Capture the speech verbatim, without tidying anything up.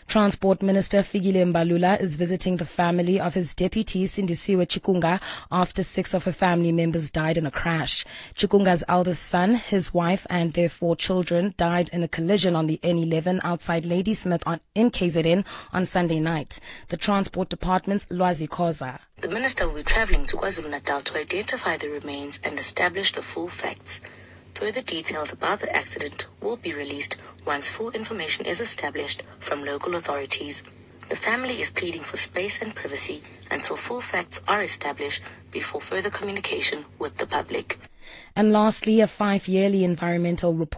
Transport Minister Fikile Mbalula is visiting the family of his deputy Sindisiwe Chikunga after six of her family members died in a crash. Chikunga's eldest son, his wife and their four children died in a collision on the N eleven outside Ladysmith on, in K Z N on Sunday night. The Transport Department's Lwazi Khoza. The minister will be travelling to KwaZulu-Natal to identify the remains and establish the full facts. Further details about the accident will be released once full information is established from local authorities. The family is pleading for space and privacy until full facts are established before further communication with the public. And lastly, a five-yearly environmental report